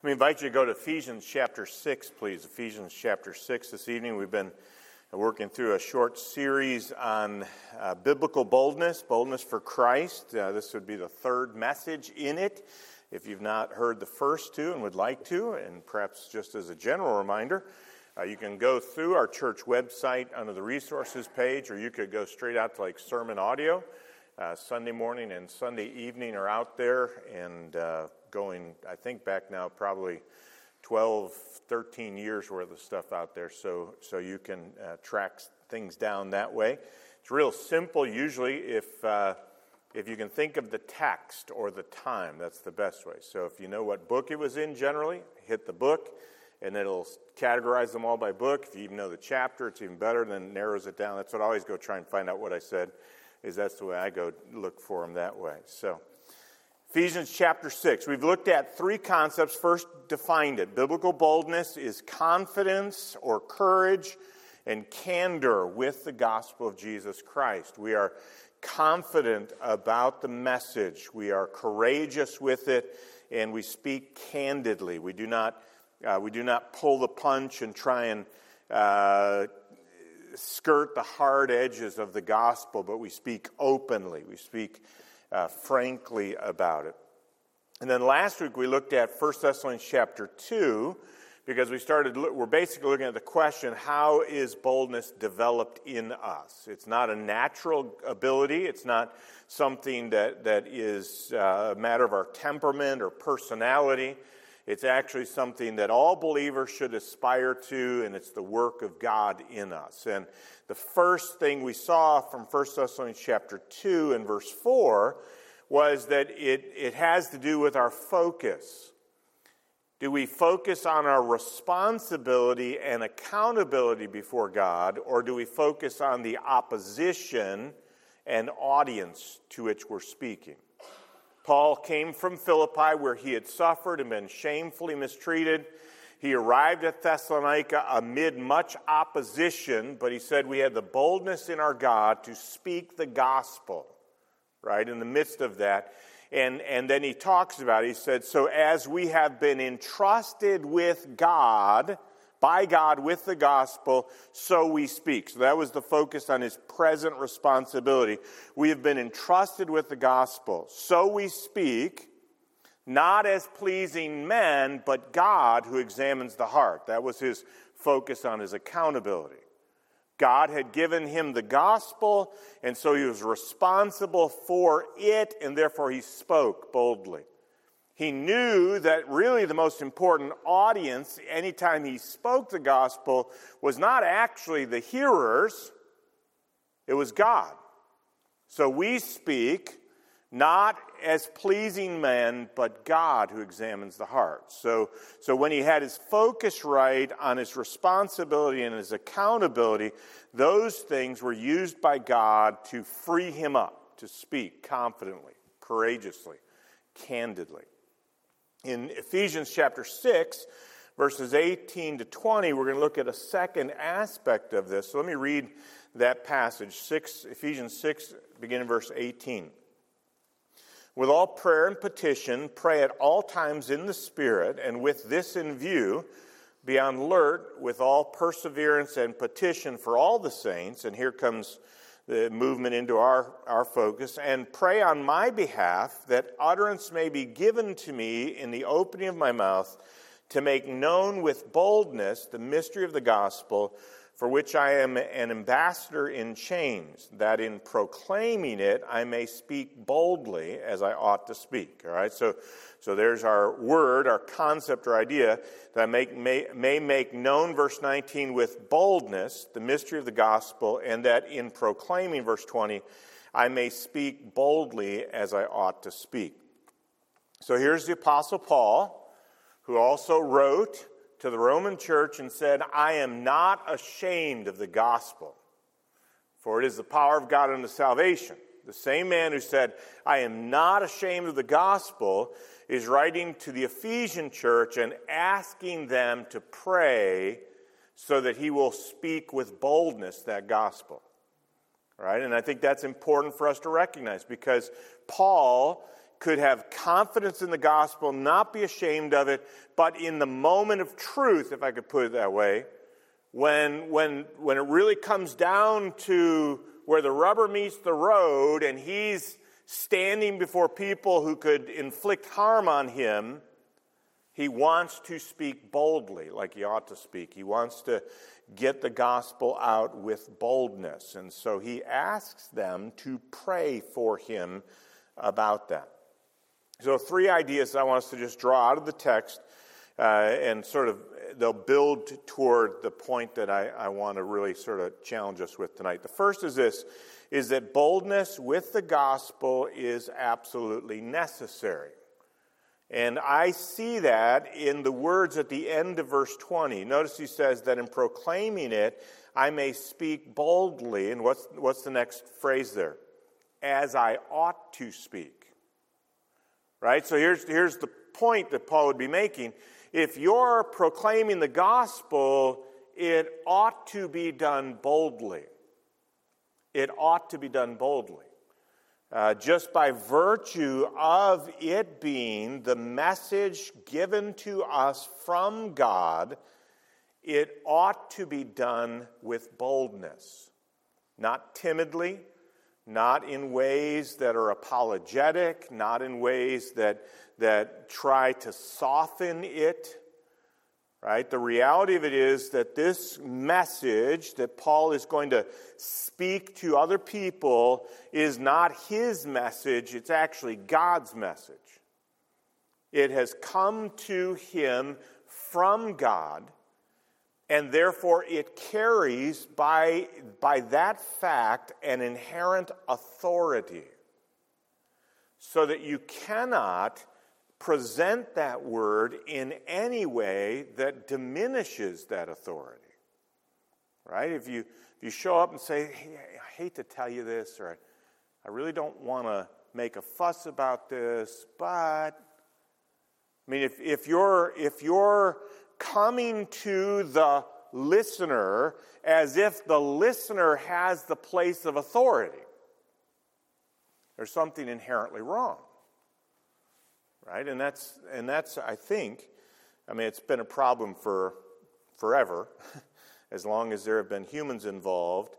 Let me invite you to go to Ephesians chapter 6, please. Ephesians chapter 6 this evening. We've been working through a short series on biblical boldness, boldness for Christ. This would be the third message in it. If you've not heard the first two and would like to, and perhaps just as a general reminder, you can go through our church website under the resources page, or you could go straight out to like sermon audio. Sunday morning and Sunday evening are out there, and going, I think, back now probably 12, 13 years worth of stuff out there, so you can track things down that way. It's real simple usually if you can think of the text or the time, that's the best way. So if you know what book it was in generally, hit the book, and it'll categorize them all by book. If you even know the chapter, it's even better, then it narrows it down. That's what I always go try and find out what I said, is that's the way I go look for them that way. So Ephesians chapter 6. We've looked at three concepts. First, defined it. Biblical boldness is confidence or courage and candor with the gospel of Jesus Christ. We are confident about the message. We are courageous with it, and we speak candidly. We do not pull the punch and try and skirt the hard edges of the gospel, but we speak openly. We speak frankly about it. And then last week we looked at 1 Thessalonians chapter 2, because we're basically looking at the question, how is boldness developed in us? It's not a natural ability. It's not something that is a matter of our temperament or personality. It's actually something that all believers should aspire to, and it's the work of God in us. And the first thing we saw from 1 Thessalonians chapter 2 and verse 4 was that it has to do with our focus. Do we focus on our responsibility and accountability before God, or do we focus on the opposition and audience to which we're speaking? Paul came from Philippi, where he had suffered and been shamefully mistreated. He arrived at Thessalonica amid much opposition, but he said we had the boldness in our God to speak the gospel, right, in the midst of that. And then he talks about it. He said, so as we have been entrusted with God, by God with the gospel, so we speak. So that was the focus on his present responsibility. We have been entrusted with the gospel, so we speak, not as pleasing men, but God who examines the heart. That was his focus on his accountability. God had given him the gospel, and so he was responsible for it, and therefore he spoke boldly. He knew that really the most important audience anytime he spoke the gospel was not actually the hearers, it was God. So we speak not as pleasing men, but God who examines the heart. So when he had his focus right on his responsibility and his accountability, those things were used by God to free him up to speak confidently, courageously, candidly. In Ephesians chapter 6, verses 18 to 20, we're going to look at a second aspect of this. So let me read that passage, Ephesians 6, beginning verse 18. With all prayer and petition, pray at all times in the Spirit, and with this in view, be on alert with all perseverance and petition for all the saints. And here comes the movement into our focus, and pray on my behalf that utterance may be given to me in the opening of my mouth to make known with boldness the mystery of the gospel, for which I am an ambassador in chains, that in proclaiming it I may speak boldly as I ought to speak. All right, so there's our word, our concept or idea, that may make known, verse 19, with boldness the mystery of the gospel, and that in proclaiming, verse 20, I may speak boldly as I ought to speak. So here's the Apostle Paul, who also wrote to the Roman church and said, I am not ashamed of the gospel, for it is the power of God unto salvation. The same man who said, I am not ashamed of the gospel, is writing to the Ephesian church and asking them to pray so that he will speak with boldness that gospel. Right? And I think that's important for us to recognize, because Paul could have confidence in the gospel, not be ashamed of it, but in the moment of truth, if I could put it that way, when it really comes down to where the rubber meets the road and he's standing before people who could inflict harm on him, he wants to speak boldly like he ought to speak. He wants to get the gospel out with boldness. And so he asks them to pray for him about that. So 3 ideas I want us to just draw out of the text and sort of they'll build toward the point that I want to really sort of challenge us with tonight. The first is this, is that boldness with the gospel is absolutely necessary. And I see that in the words at the end of verse 20. Notice he says that in proclaiming it, I may speak boldly. And what's the next phrase there? As I ought to speak. Right? So here's the point that Paul would be making. If you're proclaiming the gospel, it ought to be done boldly. It ought to be done boldly. Just by virtue of it being the message given to us from God, it ought to be done with boldness. Not timidly, not in ways that are apologetic, not in ways that try to soften it. Right? The reality of it is that this message that Paul is going to speak to other people is not his message, it's actually God's message. It has come to him from God, and therefore it carries by that fact an inherent authority, so that you cannot present that word in any way that diminishes that authority. Right? If you show up and say, hey, I hate to tell you this, or I really don't want to make a fuss about this, but I mean, if you're coming to the listener as if the listener has the place of authority, there's something inherently wrong. Right? And that's I think, it's been a problem for forever. As long as there have been humans involved,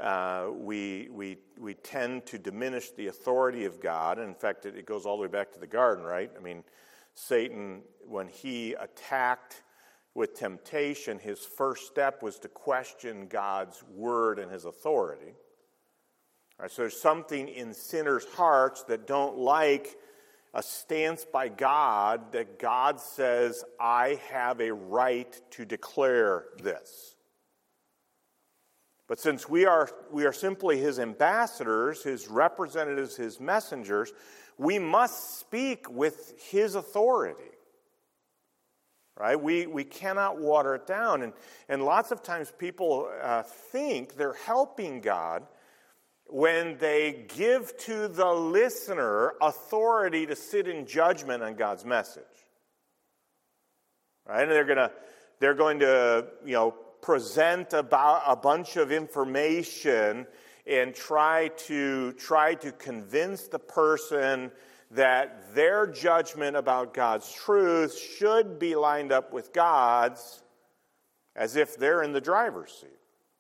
we tend to diminish the authority of God. And in fact, it goes all the way back to the garden, right? Satan, when he attacked with temptation, his first step was to question God's word and his authority. All right, so there's something in sinners' hearts that don't like a stance by God that God says, I have a right to declare this. But since we are simply his ambassadors, his representatives, his messengers, we must speak with his authority. Right? We cannot water it down. And lots of times people think they're helping God when they give to the listener authority to sit in judgment on God's message. Right? And they're going to present about a bunch of information and try to convince the person that their judgment about God's truth should be lined up with God's, as if they're in the driver's seat.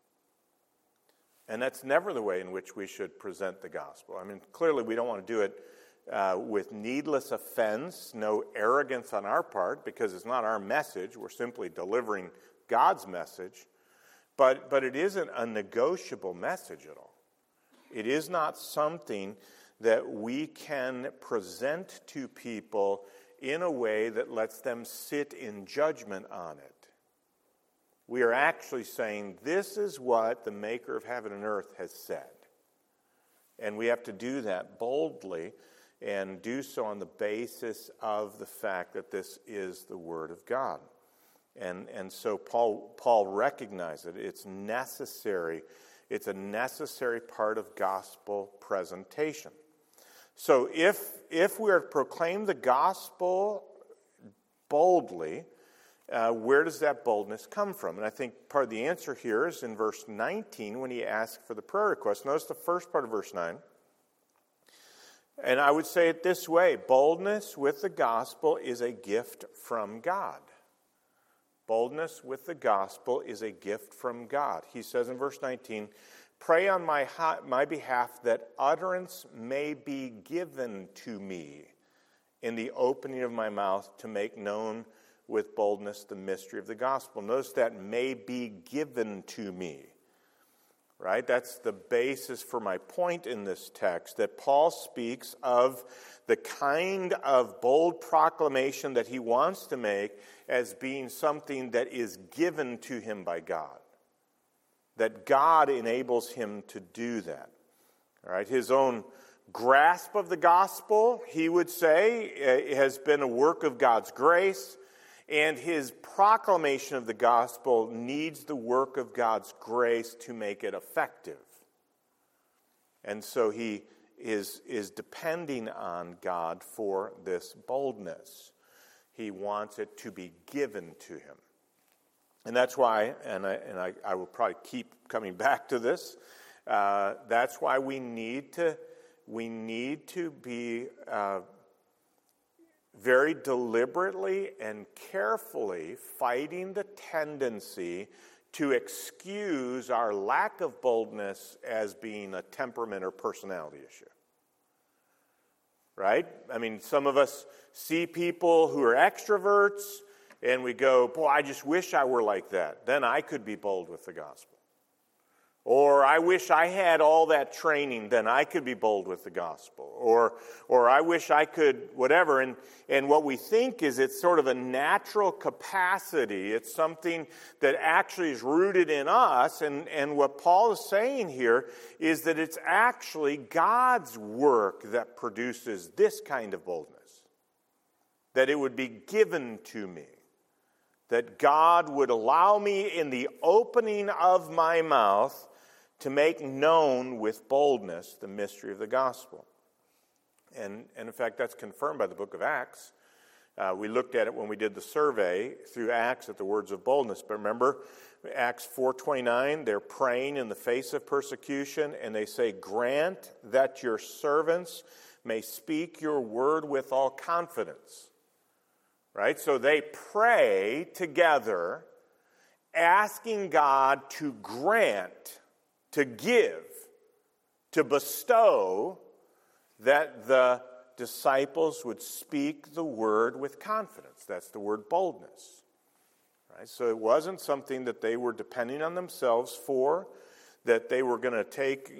And that's never the way in which we should present the gospel. Clearly we don't want to do it with needless offense, no arrogance on our part, because it's not our message. We're simply delivering God's message. But it isn't a negotiable message at all. It is not something that we can present to people in a way that lets them sit in judgment on it. We are actually saying, this is what the maker of heaven and earth has said. And we have to do that boldly and do so on the basis of the fact that this is the Word of God. And so Paul recognized it. It's necessary. It's a necessary part of gospel presentation. So if we are to proclaim the gospel boldly, where does that boldness come from? And I think part of the answer here is in verse 19 when he asks for the prayer request. Notice the first part of verse 9. And I would say it this way: boldness with the gospel is a gift from God. Boldness with the gospel is a gift from God. He says in verse 19, "Pray on my behalf that utterance may be given to me in the opening of my mouth to make known with boldness the mystery of the gospel." Notice that "may be given to me." Right? That's the basis for my point in this text, that Paul speaks of the kind of bold proclamation that he wants to make as being something that is given to him by God. That God enables him to do that. All right? His own grasp of the gospel, he would say, has been a work of God's grace. And his proclamation of the gospel needs the work of God's grace to make it effective. And so he is depending on God for this boldness. He wants it to be given to him. And that's why, and I will probably keep coming back to this, that's why we need to be very deliberately and carefully fighting the tendency to excuse our lack of boldness as being a temperament or personality issue. Right? I mean, some of us see people who are extroverts and we go, "Boy, I just wish I were like that. Then I could be bold with the gospel." Or, "I wish I had all that training, then I could be bold with the gospel." Or "I wish I could," whatever. And what we think is it's sort of a natural capacity. It's something that actually is rooted in us. And what Paul is saying here is that it's actually God's work that produces this kind of boldness. That it would be given to me. That God would allow me in the opening of my mouth to make known with boldness the mystery of the gospel. And in fact, that's confirmed by the book of Acts. We looked at it when we did the survey through Acts at the words of boldness. But remember, Acts 4:29, they're praying in the face of persecution, and they say, "Grant that your servants may speak your word with all confidence." Right? So they pray together, asking God to grant, to give, to bestow, that the disciples would speak the word with confidence. That's the word boldness. Right? So it wasn't something that they were depending on themselves for, that they were going to take,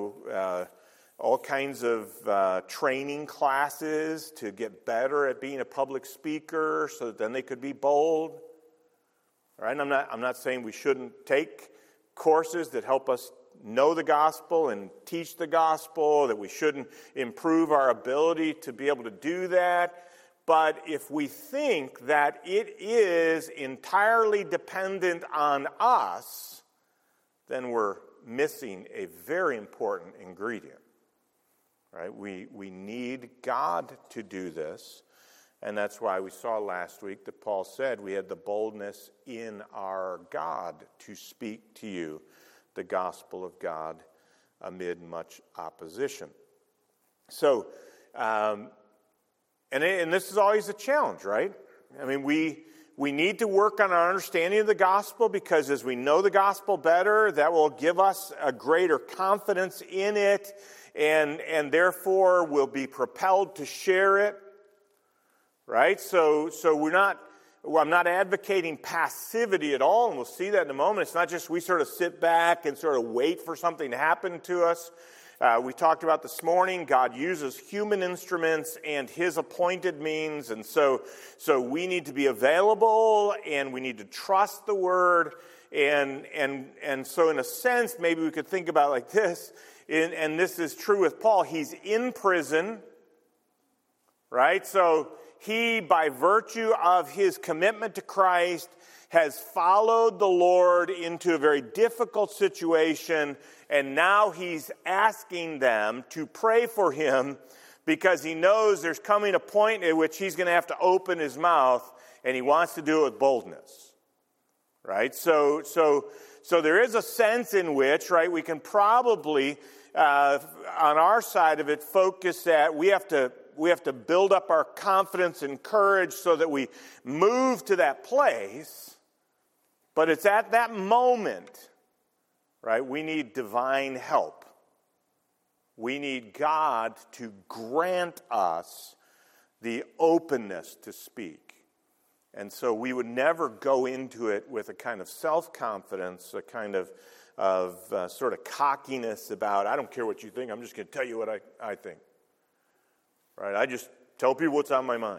all kinds of training classes to get better at being a public speaker so that then they could be bold. All right? I'm not saying we shouldn't take courses that help us know the gospel and teach the gospel, that we shouldn't improve our ability to be able to do that. But if we think that it is entirely dependent on us, then we're missing a very important ingredient. Right? We need God to do this. And that's why we saw last week that Paul said we had the boldness in our God to speak to you the gospel of God amid much opposition. So, and this is always a challenge, right? I mean, we need to work on our understanding of the gospel, because as we know the gospel better, that will give us a greater confidence in it, and therefore we'll be propelled to share it, right? So I'm not advocating passivity at all, and we'll see that in a moment. It's not just we sort of sit back and sort of wait for something to happen to us. We talked about this morning, God uses human instruments and his appointed means, and so we need to be available, and we need to trust the word, and so in a sense, maybe we could think about it like this, and this is true with Paul. He's in prison, right? So he, by virtue of his commitment to Christ, has followed the Lord into a very difficult situation, and now he's asking them to pray for him, because he knows there's coming a point at which he's going to have to open his mouth, and he wants to do it with boldness. right? So there is a sense in which, right, we can probably, on our side of it, focus that we have to build up our confidence and courage so that we move to that place. But it's at that moment, right, we need divine help. We need God to grant us the openness to speak. And so we would never go into it with a kind of self-confidence, a kind of sort of cockiness about, I don't care what you think, I'm just going to tell you what I think. Right? I just tell people what's on my mind.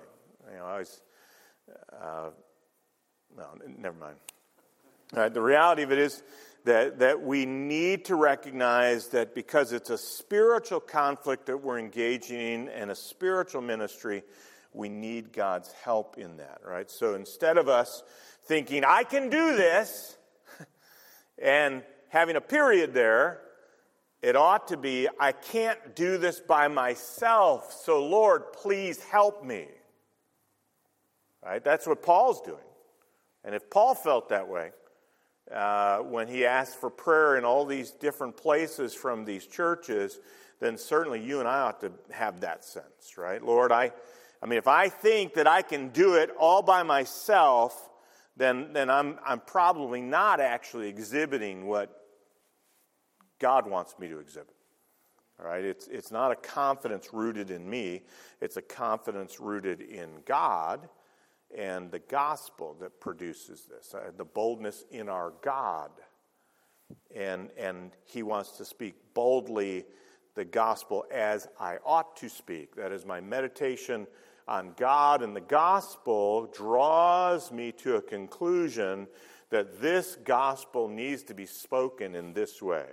No, never mind. All right, the reality of it is that we need to recognize that because it's a spiritual conflict that we're engaging in and a spiritual ministry, we need God's help in that, right? So instead of us thinking, I can do this, and having a period there, it ought to be, I can't do this by myself, so Lord, please help me. Right? That's what Paul's doing. And if Paul felt that way, when he asked for prayer in all these different places from these churches, then certainly you and I ought to have that sense, right? Lord, I mean, if I think that I can do it all by myself, then I'm probably not actually exhibiting what God wants me to exhibit. All right? It's not a confidence rooted in me. It's a confidence rooted in God and the gospel that produces this, the boldness in our God. And he wants to speak boldly the gospel as I ought to speak. That is, my meditation on God and the gospel draws me to a conclusion that this gospel needs to be spoken in this way.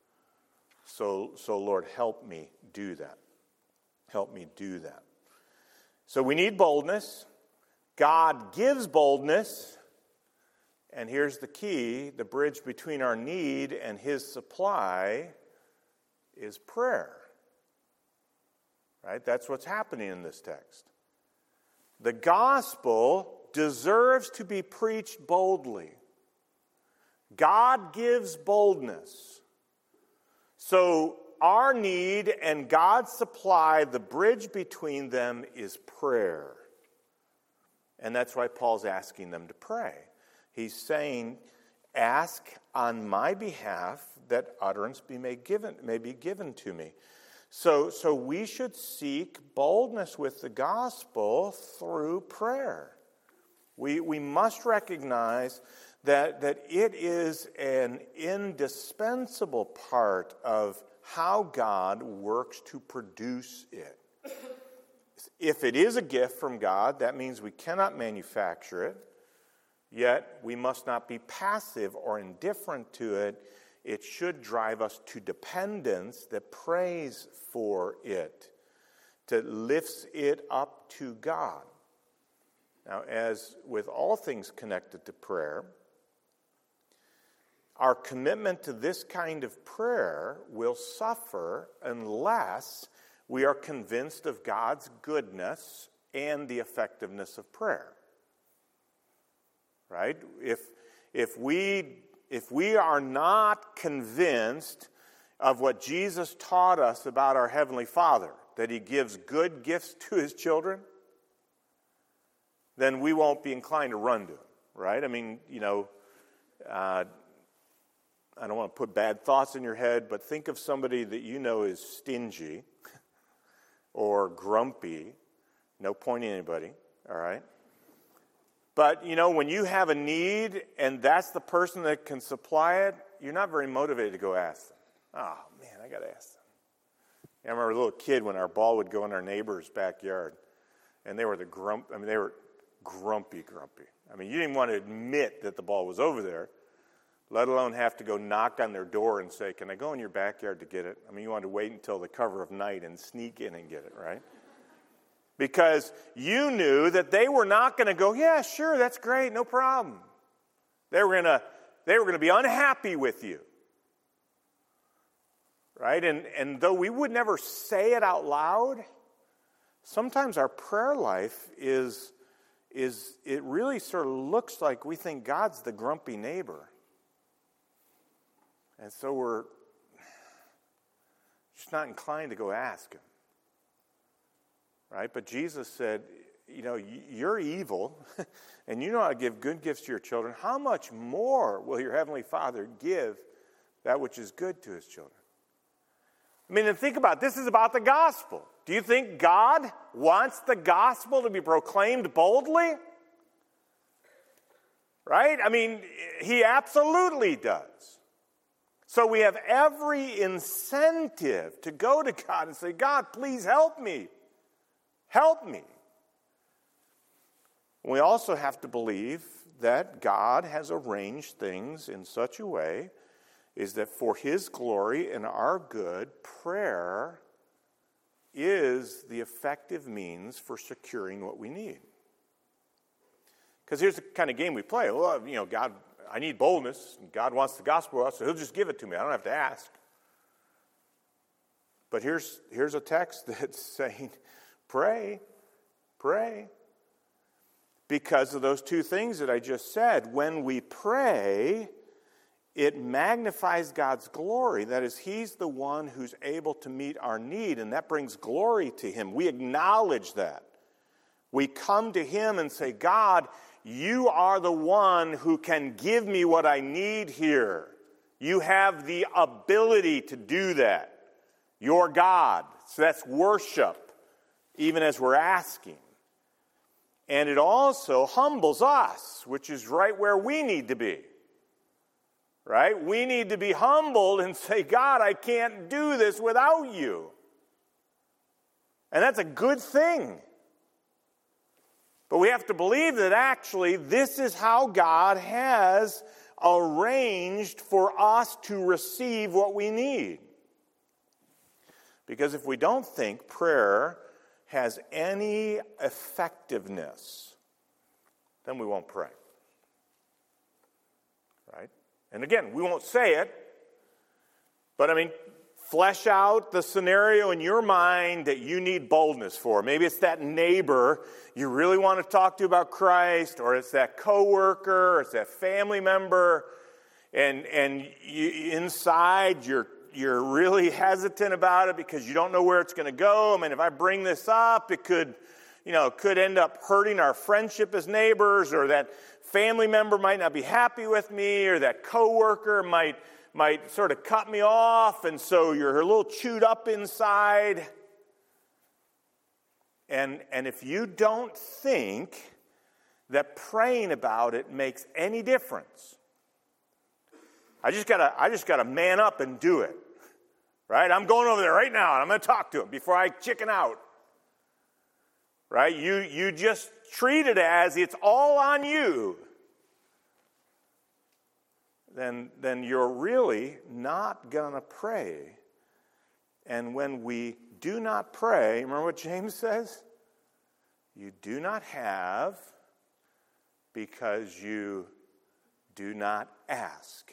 So Lord, help me do that. Help me do that. So we need boldness. God gives boldness. And here's the key, the bridge between our need and his supply is prayer. Right? That's what's happening in this text. The gospel deserves to be preached boldly. God gives boldness. So our need and God's supply, the bridge between them is prayer. And that's why Paul's asking them to pray. He's saying, ask on my behalf that utterance may be given to me. So we should seek boldness with the gospel through prayer. We must recognize that it is an indispensable part of how God works to produce it. If it is a gift from God, that means we cannot manufacture it, yet we must not be passive or indifferent to it. It should drive us to dependence that prays for it, that lifts it up to God. Now, as with all things connected to prayer, our commitment to this kind of prayer will suffer unless we are convinced of God's goodness and the effectiveness of prayer. Right? If we are not convinced of what Jesus taught us about our Heavenly Father, that he gives good gifts to his children, then we won't be inclined to run to him, right? I mean, I don't want to put bad thoughts in your head, but think of somebody that you know is stingy or grumpy. No pointing at anybody, all right? But, when you have a need and that's the person that can supply it, you're not very motivated to go ask them. Oh, man, I got to ask them. I remember a little kid when our ball would go in our neighbor's backyard, and they were they were grumpy. I mean, you didn't want to admit that the ball was over there, let alone have to go knock on their door and say, can I go in your backyard to get it? I mean, you wanted to wait until the cover of night and sneak in and get it, right? Because you knew that they were not going to go, yeah, sure, that's great, no problem. They were going to be unhappy with you. Right? And though we would never say it out loud, sometimes our prayer life is is it really sort of looks like we think God's the grumpy neighbor. And so we're just not inclined to go ask him. Right? But Jesus said, you're evil, and you know how to give good gifts to your children. How much more will your Heavenly Father give that which is good to his children? I mean, and think about it. This is about the gospel. Do you think God wants the gospel to be proclaimed boldly? Right? I mean, he absolutely does. So we have every incentive to go to God and say, God, please help me. Help me. We also have to believe that God has arranged things in such a way is that for his glory and our good, prayer is the effective means for securing what we need. Because here's the kind of game we play. Well, God, I need boldness, and God wants the gospel, so he'll just give it to me. I don't have to ask. But here's a text that's saying, pray. Because of those two things that I just said. When we pray, it magnifies God's glory. That is, he's the one who's able to meet our need, and that brings glory to him. We acknowledge that. We come to him and say, God, you are the one who can give me what I need here. You have the ability to do that. You're God. So that's worship, even as we're asking. And it also humbles us, which is right where we need to be. Right? We need to be humbled and say, God, I can't do this without you. And that's a good thing. But we have to believe that actually this is how God has arranged for us to receive what we need. Because if we don't think prayer has any effectiveness, then we won't pray. Right? And again, we won't say it, but flesh out the scenario in your mind that you need boldness for. Maybe it's that neighbor you really want to talk to about Christ, or it's that coworker, or it's that family member, and you, inside you're really hesitant about it because you don't know where it's going to go. If I bring this up, it could end up hurting our friendship as neighbors, or that family member might not be happy with me, or that coworker might sort of cut me off, and so you're a little chewed up inside. And if you don't think that praying about it makes any difference, I just gotta man up and do it. Right? I'm going over there right now, and I'm going to talk to him before I chicken out. Right? You just treat it as it's all on you. Then you're really not going to pray. And when we do not pray, remember what James says? You do not have because you do not ask.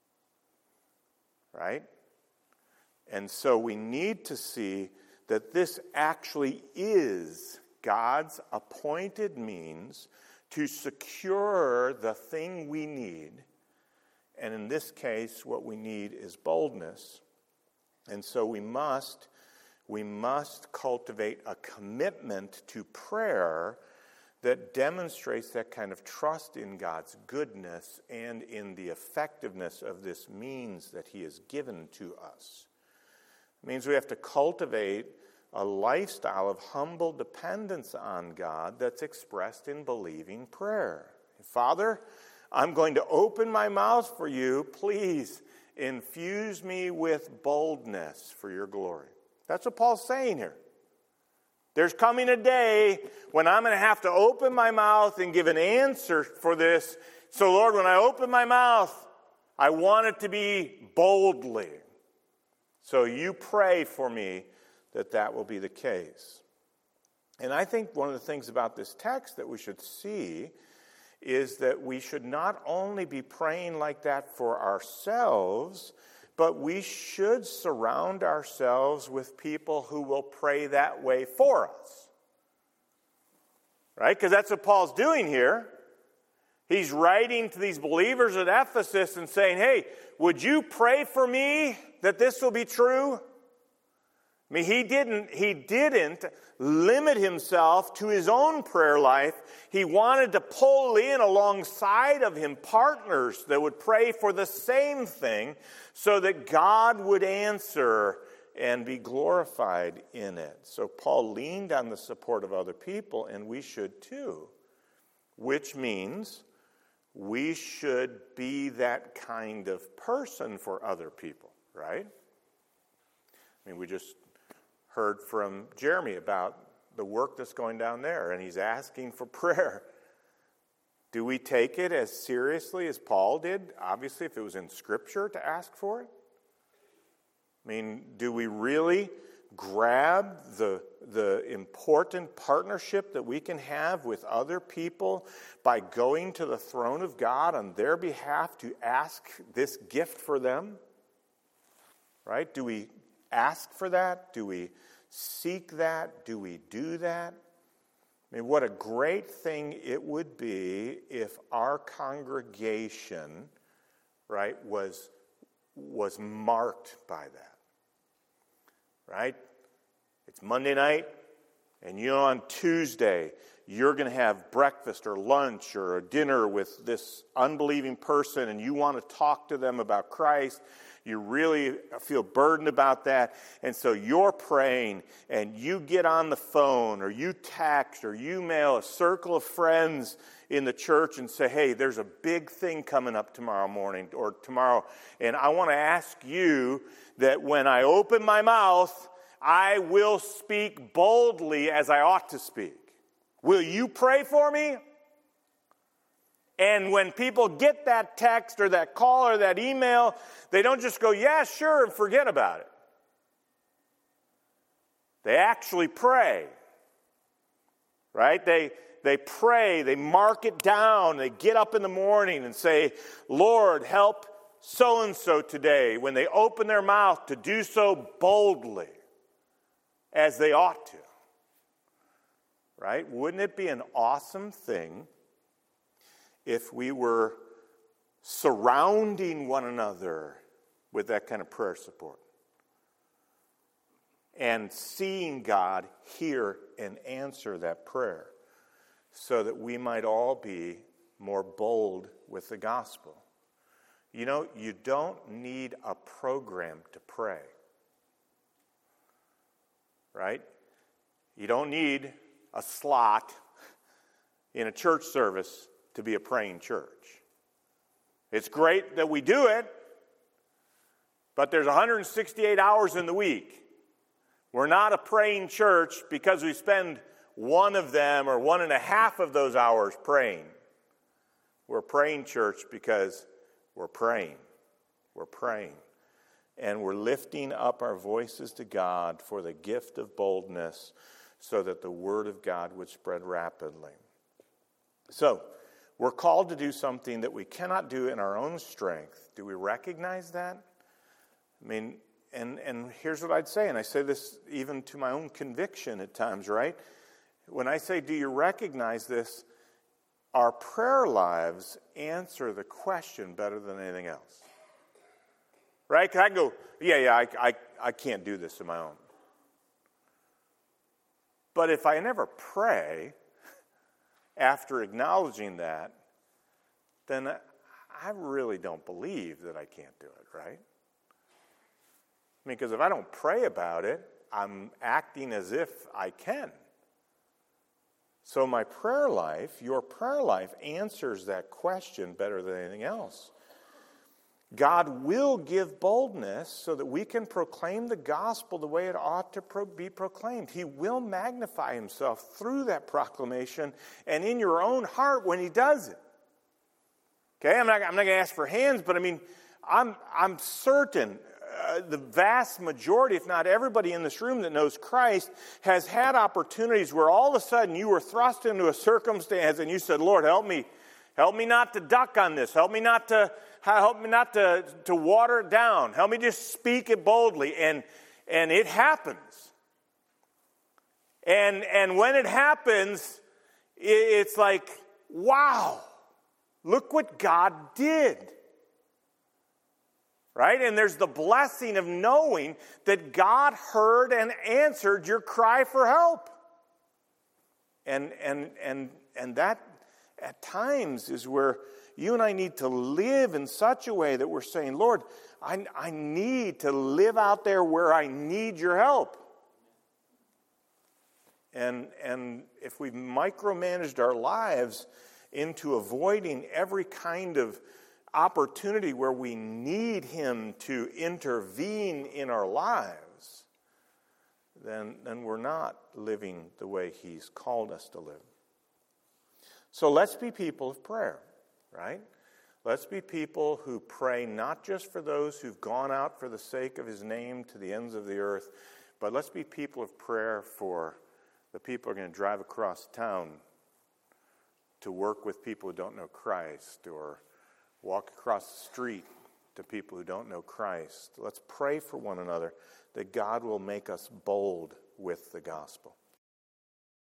Right? And so we need to see that this actually is God's appointed means to secure the thing we need. And in this case, what we need is boldness. And so we must cultivate a commitment to prayer that demonstrates that kind of trust in God's goodness and in the effectiveness of this means that he has given to us. It means we have to cultivate a lifestyle of humble dependence on God that's expressed in believing prayer. Father, I'm going to open my mouth for you. Please infuse me with boldness for your glory. That's what Paul's saying here. There's coming a day when I'm going to have to open my mouth and give an answer for this. So, Lord, when I open my mouth, I want it to be boldly. So you pray for me that will be the case. And I think one of the things about this text that we should see is that we should not only be praying like that for ourselves, but we should surround ourselves with people who will pray that way for us. Right? Because that's what Paul's doing here. He's writing to these believers at Ephesus and saying, hey, would you pray for me that this will be true? I mean, he didn't limit himself to his own prayer life. He wanted to pull in alongside of him partners that would pray for the same thing so that God would answer and be glorified in it. So Paul leaned on the support of other people, and we should too, which means we should be that kind of person for other people, right? I mean, we just heard from Jeremy about the work that's going down there, and he's asking for prayer. Do we take it as seriously as Paul did? Obviously, if it was in Scripture to ask for it. I mean, do we really grab the important partnership that we can have with other people by going to the throne of God on their behalf to ask this gift for them? Right? Do we ask for that? Do we seek that? Do we do that? I mean, what a great thing it would be if our congregation, right, was marked by that. Right? It's Monday night, and on Tuesday, you're going to have breakfast or lunch or a dinner with this unbelieving person, and you want to talk to them about Christ. You really feel burdened about that, and so you're praying, and you get on the phone, or you text, or you mail a circle of friends in the church and say, hey, there's a big thing coming up tomorrow morning or tomorrow, and I want to ask you that when I open my mouth, I will speak boldly as I ought to speak. Will you pray for me? And when people get that text or that call or that email, they don't just go, yeah, sure, and forget about it. They actually pray. Right? They pray, they mark it down, they get up in the morning and say, Lord, help so-and-so today, when they open their mouth, to do so boldly as they ought to. Right? Wouldn't it be an awesome thing if we were surrounding one another with that kind of prayer support and seeing God hear and answer that prayer so that we might all be more bold with the gospel? You know, you don't need a program to pray. Right? You don't need a slot in a church service to be a praying church. It's great that we do it, but there's 168 hours in the week. We're not a praying church because we spend one of them or 1.5 of those hours praying. We're a praying church because we're praying. We're praying. And we're lifting up our voices to God for the gift of boldness so that the word of God would spread rapidly. So, we're called to do something that we cannot do in our own strength. Do we recognize that? I mean, and here's what I'd say, and I say this even to my own conviction at times, right? When I say, do you recognize this? Our prayer lives answer the question better than anything else. Right? Because I go, I can't do this on my own. But if I never pray after acknowledging that, then I really don't believe that I can't do it, right? I mean, because if I don't pray about it, I'm acting as if I can. So my prayer life, your prayer life, answers that question better than anything else. God will give boldness so that we can proclaim the gospel the way it ought to be proclaimed. He will magnify himself through that proclamation and in your own heart when he does it. Okay, I'm not going to ask for hands, but I mean, I'm certain the vast majority, if not everybody in this room that knows Christ, has had opportunities where all of a sudden you were thrust into a circumstance and you said, Lord, help me. Help me not to duck on this. Help me not to water it down. Help me just speak it boldly. And it happens. And when it happens, it's like, wow, look what God did. Right? And there's the blessing of knowing that God heard and answered your cry for help. And that at times is where you and I need to live in such a way that we're saying, Lord, I need to live out there where I need your help. And if we've micromanaged our lives into avoiding every kind of opportunity where we need him to intervene in our lives, then we're not living the way he's called us to live. So let's be people of prayer, right? Let's be people who pray not just for those who've gone out for the sake of his name to the ends of the earth, but let's be people of prayer for the people who are going to drive across town to work with people who don't know Christ, or walk across the street to people who don't know Christ. Let's pray for one another that God will make us bold with the gospel.